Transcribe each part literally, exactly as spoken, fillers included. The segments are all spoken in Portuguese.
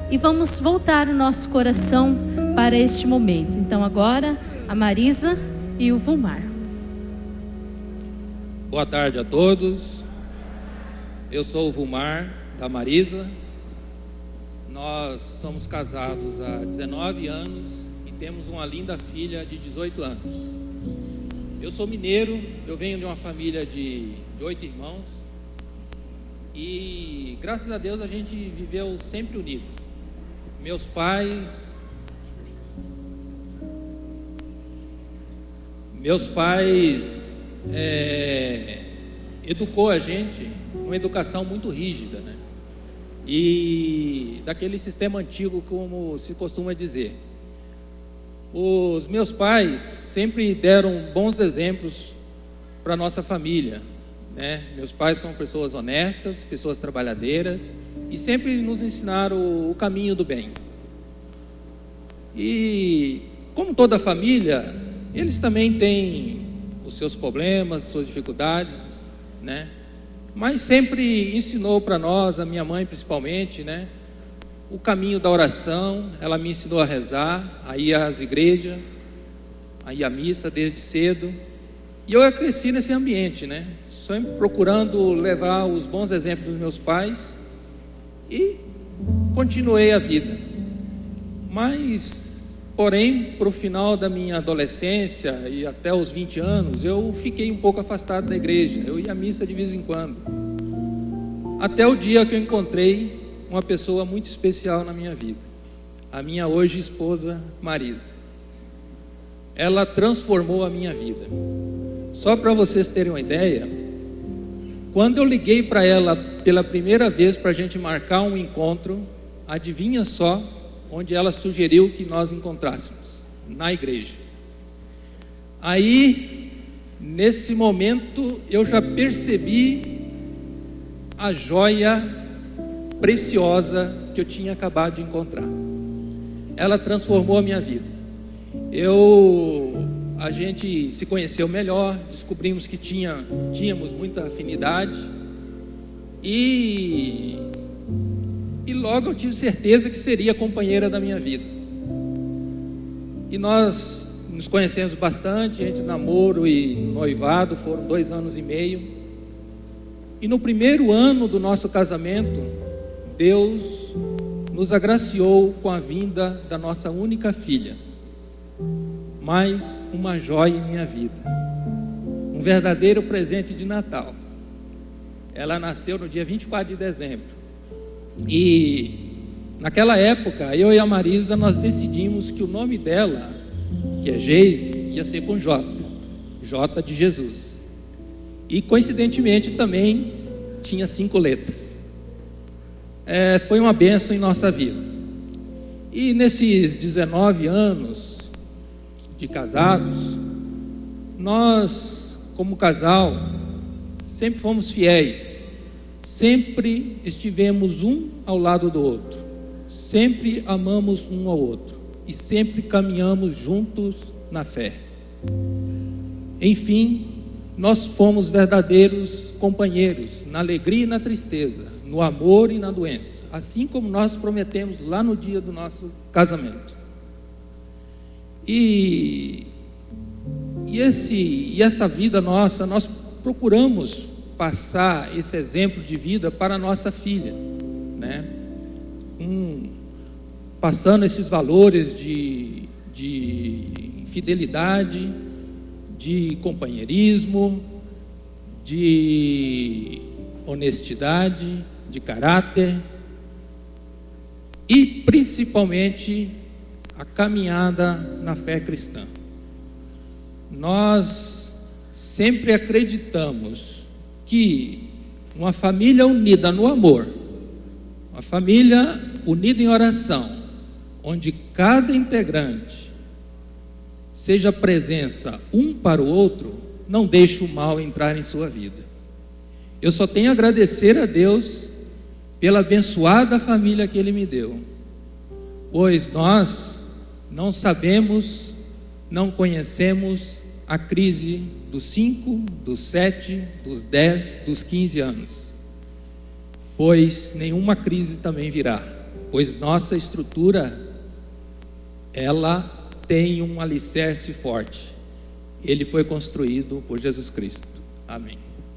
e vamos voltar o nosso coração para este momento. Então agora, a Marisa e o Vulmar. Boa tarde a todos. Eu sou o Vulmar, da Marisa. Nós somos casados há dezenove anos e temos uma linda filha de dezoito anos. Eu sou mineiro, eu venho de uma família de, de oito irmãos e graças a Deus a gente viveu sempre unido. Meus pais, meus pais é, educou a gente uma educação muito rígida, né? E daquele sistema antigo, como se costuma dizer. Os meus pais sempre deram bons exemplos para a nossa família, né? Meus pais são pessoas honestas, pessoas trabalhadeiras e sempre nos ensinaram o caminho do bem. E como toda família, eles também têm os seus problemas, as suas dificuldades, né? Mas sempre ensinou para nós, a minha mãe principalmente, né, o caminho da oração. Ela me ensinou a rezar, a ir às igrejas, a ir à missa desde cedo. E eu cresci nesse ambiente, né, sempre procurando levar os bons exemplos dos meus pais e continuei a vida. Mas, porém, para o final da minha adolescência e até os vinte anos, eu fiquei um pouco afastado da igreja. Eu ia à missa de vez em quando. Até o dia que eu encontrei uma pessoa muito especial na minha vida. A minha hoje esposa, Marisa. Ela transformou a minha vida. Só para vocês terem uma ideia, quando eu liguei para ela pela primeira vez para a gente marcar um encontro, adivinha só onde ela sugeriu que nós encontrássemos? Na igreja. Aí, nesse momento, eu já percebi a joia preciosa que eu tinha acabado de encontrar. Ela transformou a minha vida. Eu, a gente se conheceu melhor, descobrimos que tinha, tínhamos muita afinidade e E logo eu tive certeza que seria a companheira da minha vida. E nós nos conhecemos bastante, entre namoro e noivado, foram dois anos e meio. E no primeiro ano do nosso casamento, Deus nos agraciou com a vinda da nossa única filha. Mais uma joia em minha vida. Um verdadeiro presente de Natal. Ela nasceu no dia vinte e quatro de dezembro. E naquela época, eu e a Marisa, nós decidimos que o nome dela, que é Geise, ia ser com J, J de Jesus. E coincidentemente também tinha cinco letras. É, foi uma bênção em nossa vida. E nesses dezenove anos de casados, nós, como casal, sempre fomos fiéis. Sempre estivemos um ao lado do outro, sempre amamos um ao outro e sempre caminhamos juntos na fé. Enfim, nós fomos verdadeiros companheiros na alegria e na tristeza, no amor e na doença, assim como nós prometemos lá no dia do nosso casamento. E, e, esse, e essa vida nossa, nós procuramos passar esse exemplo de vida para a nossa filha, né? Um, passando esses valores de, de fidelidade, de companheirismo, de honestidade, de caráter e principalmente a caminhada na fé cristã. Nós sempre acreditamos que uma família unida no amor, uma família unida em oração, onde cada integrante seja presença um para o outro, não deixe o mal entrar em sua vida. Eu só tenho a agradecer a Deus pela abençoada família que Ele me deu, pois nós não sabemos, não conhecemos a crise dos cinco, dos sete, dos dez, dos quinze anos, pois nenhuma crise também virá. pois nossa estrutura, ela tem um alicerce forte. Ele foi construído por Jesus Cristo. Amém.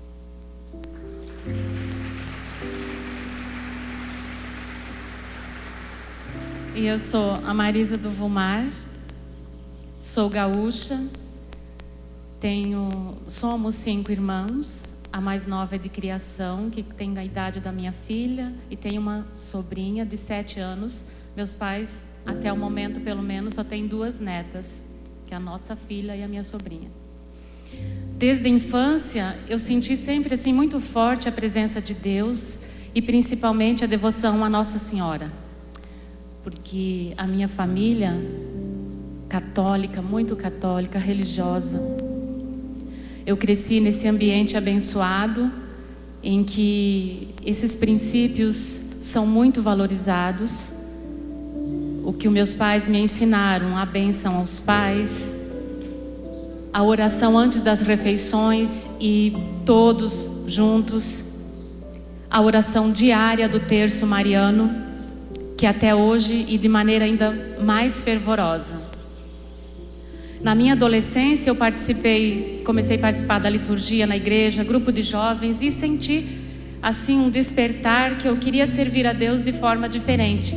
E eu sou a Marisa do Vumar, sou gaúcha, tenho, somos cinco irmãos, a mais nova é de criação, que tem a idade da minha filha, e tenho uma sobrinha de sete anos. Meus pais, até o momento pelo menos, só têm duas netas, que é a nossa filha e a minha sobrinha. Desde a infância, eu senti sempre assim muito forte a presença de Deus e principalmente a devoção à Nossa Senhora. Porque a minha família, católica, muito católica, religiosa, eu cresci nesse ambiente abençoado, em que esses princípios são muito valorizados. O que os meus pais me ensinaram, a bênção aos pais, a oração antes das refeições e todos juntos, a oração diária do terço mariano, que até hoje e de maneira ainda mais fervorosa. Na minha adolescência eu participei, comecei a participar da liturgia na igreja, grupo de jovens, e senti assim um despertar que eu queria servir a Deus de forma diferente.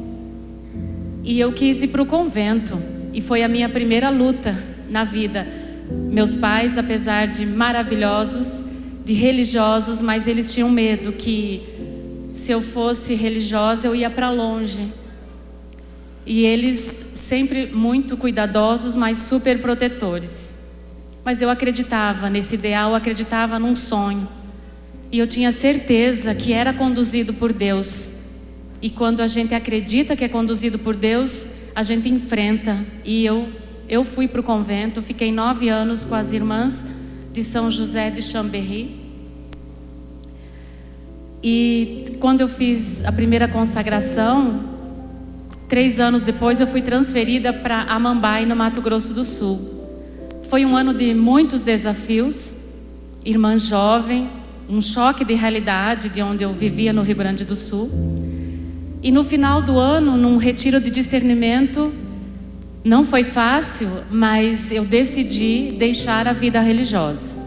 E eu quis ir para o convento, e foi a minha primeira luta na vida. Meus pais, apesar de maravilhosos, de religiosos, mas eles tinham medo que se eu fosse religiosa eu ia para longe. E eles sempre muito cuidadosos, mas super protetores. Mas eu acreditava nesse ideal, eu acreditava num sonho. E eu tinha certeza que era conduzido por Deus. E quando a gente acredita que é conduzido por Deus, a gente enfrenta. E eu, eu fui para o convento, fiquei nove anos com as irmãs de São José de Chambéry. E quando eu fiz a primeira consagração, três anos depois eu fui transferida para Amambai, no Mato Grosso do Sul. Foi um ano de muitos desafios, irmã jovem, um choque de realidade de onde eu vivia no Rio Grande do Sul. E no final do ano, num retiro de discernimento, não foi fácil, mas eu decidi deixar a vida religiosa.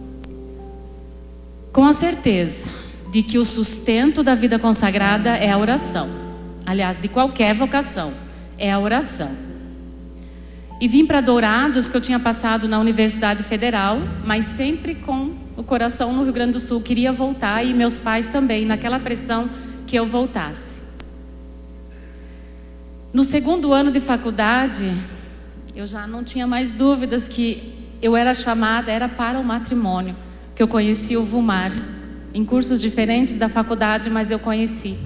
Com a certeza de que o sustento da vida consagrada é a oração. Aliás, de qualquer vocação, é a oração. E vim para Dourados, que eu tinha passado na Universidade Federal, mas sempre com o coração no Rio Grande do Sul. Queria voltar, e meus pais também, naquela pressão que eu voltasse. No segundo ano de faculdade, eu já não tinha mais dúvidas que eu era chamada, era para o matrimônio, que eu conheci o Vumar, em cursos diferentes da faculdade, mas eu conheci.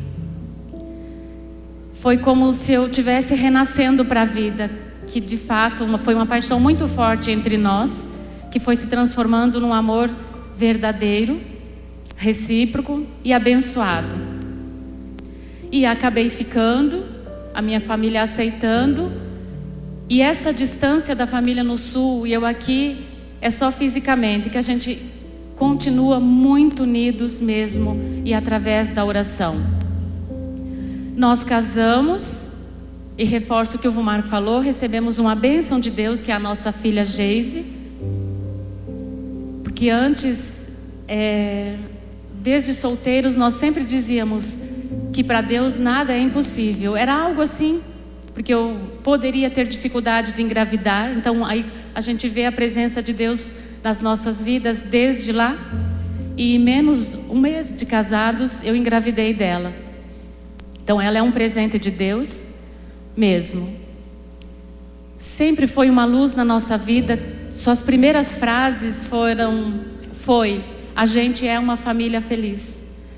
Foi como se eu estivesse renascendo para a vida, que de fato uma, foi uma paixão muito forte entre nós, que foi se transformando num amor verdadeiro, recíproco e abençoado. E acabei ficando, a minha família aceitando, e essa distância da família no sul e eu aqui é só fisicamente, que a gente continua muito unidos mesmo, e através da oração. Nós casamos, e reforço o que o Vumar falou, recebemos uma bênção de Deus, que é a nossa filha Geise, porque antes, é, desde solteiros, nós sempre dizíamos que para Deus nada é impossível. Era algo assim, porque eu poderia ter dificuldade de engravidar, então aí a gente vê a presença de Deus nas nossas vidas desde lá, e menos um mês de casados eu engravidei dela. Então ela é um presente de Deus mesmo. Sempre foi uma luz na nossa vida. Suas primeiras frases foram, foi, a gente é uma família feliz.